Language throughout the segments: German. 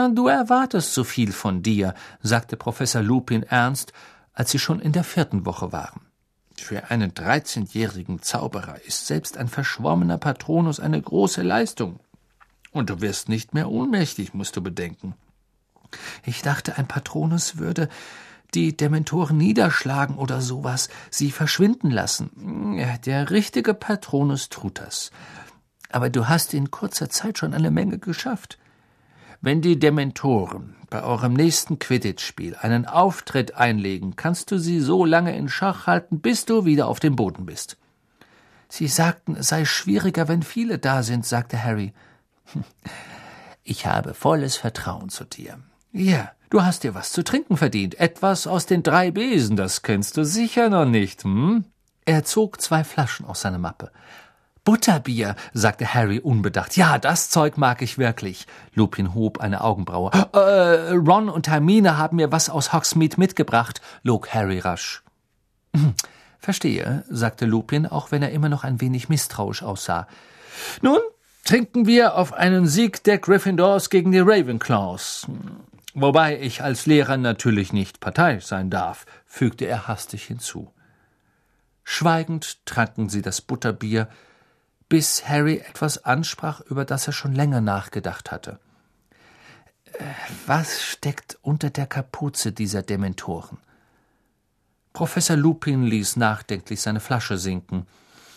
Du erwartest so viel von dir«, sagte Professor Lupin ernst, als sie schon in der 4. Woche waren. »Für einen 13-jährigen Zauberer ist selbst ein verschwommener Patronus eine große Leistung. Und du wirst nicht mehr ohnmächtig, musst du bedenken.« »Ich dachte, ein Patronus würde die Dementoren niederschlagen oder sowas, sie verschwinden lassen. Der richtige Patronus tut das. Aber du hast in kurzer Zeit schon eine Menge geschafft. Wenn die Dementoren bei eurem nächsten Quidditch-Spiel einen Auftritt einlegen, kannst du sie so lange in Schach halten, bis du wieder auf dem Boden bist.« »Sie sagten, es sei schwieriger, wenn viele da sind«, sagte Harry. »Ich habe volles Vertrauen zu dir. Ja, du hast dir was zu trinken verdient. Etwas aus den 3 Besen, das kennst du sicher noch nicht, hm?« Er zog 2 Flaschen aus seiner Mappe. »Butterbier«, sagte Harry unbedacht. »Ja, das Zeug mag ich wirklich.« Lupin hob eine Augenbraue. »Ron und Hermine haben mir was aus Hogsmeade mitgebracht«, log Harry rasch. »Verstehe«, sagte Lupin, auch wenn er immer noch ein wenig misstrauisch aussah. »Nun, trinken wir auf einen Sieg der Gryffindors gegen die Ravenclaws. Wobei ich als Lehrer natürlich nicht parteiisch sein darf«, fügte er hastig hinzu. Schweigend tranken sie das Butterbier, bis Harry etwas ansprach, über das er schon länger nachgedacht hatte. Was steckt unter der Kapuze dieser Dementoren? Professor Lupin ließ nachdenklich seine Flasche sinken.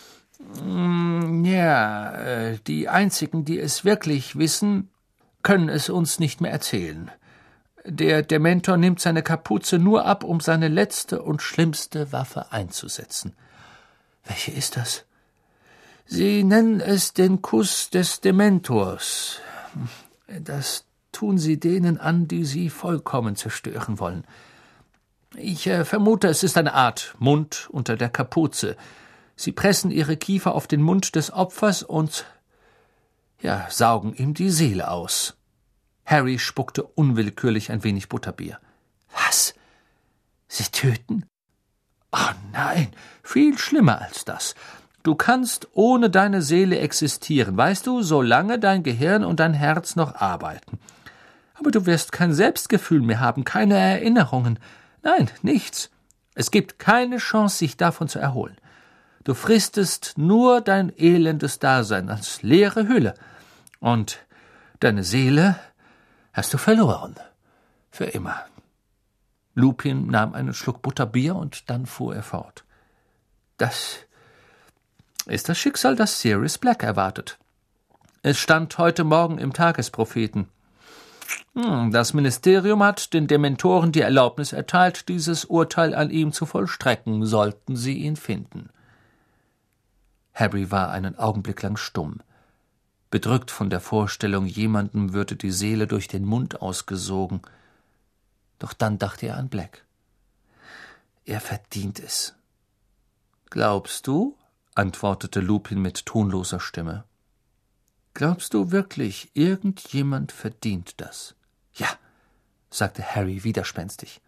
Die einzigen, die es wirklich wissen, können es uns nicht mehr erzählen. Der Dementor nimmt seine Kapuze nur ab, um seine letzte und schlimmste Waffe einzusetzen. Welche ist das? Sie nennen es den Kuss des Dementors. Das tun sie denen an, die sie vollkommen zerstören wollen. Ich vermute, es ist eine Art Mund unter der Kapuze. Sie pressen ihre Kiefer auf den Mund des Opfers und, saugen ihm die Seele aus. Harry spuckte unwillkürlich ein wenig Butterbier. Was? Sie töten? Oh nein, viel schlimmer als das. Du kannst ohne deine Seele existieren, weißt du, solange dein Gehirn und dein Herz noch arbeiten. Aber du wirst kein Selbstgefühl mehr haben, keine Erinnerungen. Nein, nichts. Es gibt keine Chance, sich davon zu erholen. Du fristest nur dein elendes Dasein als leere Hülle. Und deine Seele hast du verloren. Für immer. Lupin nahm einen Schluck Butterbier und dann fuhr er fort. Das ist das Schicksal, das Sirius Black erwartet. Es stand heute Morgen im Tagespropheten. Das Ministerium hat den Dementoren die Erlaubnis erteilt, dieses Urteil an ihm zu vollstrecken, sollten sie ihn finden. Harry war einen Augenblick lang stumm, bedrückt von der Vorstellung, jemandem würde die Seele durch den Mund ausgesogen. Doch dann dachte er an Black. Er verdient es. »Glaubst du?« antwortete Lupin mit tonloser Stimme. »Glaubst du wirklich, irgendjemand verdient das?« »Ja«, sagte Harry widerspenstig.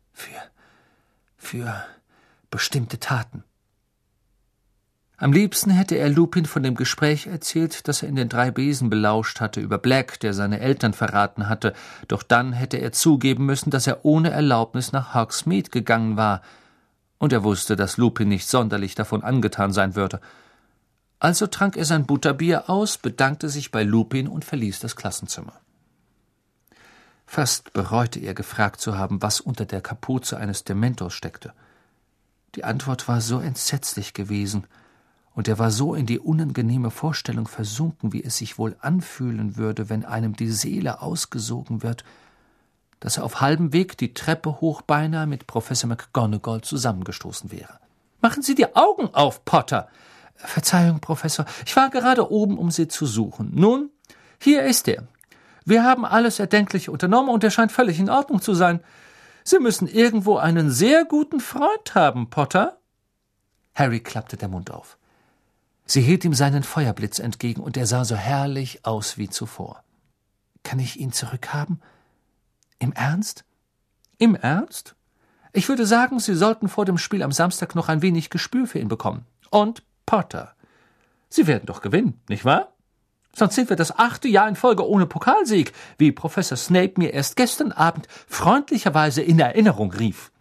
Für bestimmte Taten.« Am liebsten hätte er Lupin von dem Gespräch erzählt, das er in den 3 Besen belauscht hatte, über Black, der seine Eltern verraten hatte, doch dann hätte er zugeben müssen, dass er ohne Erlaubnis nach Hogsmeade gegangen war, und er wusste, dass Lupin nicht sonderlich davon angetan sein würde. Also trank er sein Butterbier aus, bedankte sich bei Lupin und verließ das Klassenzimmer. Fast bereute er, gefragt zu haben, was unter der Kapuze eines Dementors steckte. Die Antwort war so entsetzlich gewesen, und er war so in die unangenehme Vorstellung versunken, wie es sich wohl anfühlen würde, wenn einem die Seele ausgesogen wird, dass er auf halbem Weg die Treppe hoch beinahe mit Professor McGonagall zusammengestoßen wäre. »Machen Sie die Augen auf, Potter!« »Verzeihung, Professor, ich war gerade oben, um Sie zu suchen. Nun, hier ist er. Wir haben alles Erdenkliche unternommen, und er scheint völlig in Ordnung zu sein. Sie müssen irgendwo einen sehr guten Freund haben, Potter.« Harry klappte der Mund auf. Sie hielt ihm seinen Feuerblitz entgegen, und er sah so herrlich aus wie zuvor. »Kann ich ihn zurückhaben? Im Ernst?« »Im Ernst? Ich würde sagen, Sie sollten vor dem Spiel am Samstag noch ein wenig Gespür für ihn bekommen. Und Potter, Sie werden doch gewinnen, nicht wahr? Sonst sind wir das 8. Jahr in Folge ohne Pokalsieg, wie Professor Snape mir erst gestern Abend freundlicherweise in Erinnerung rief.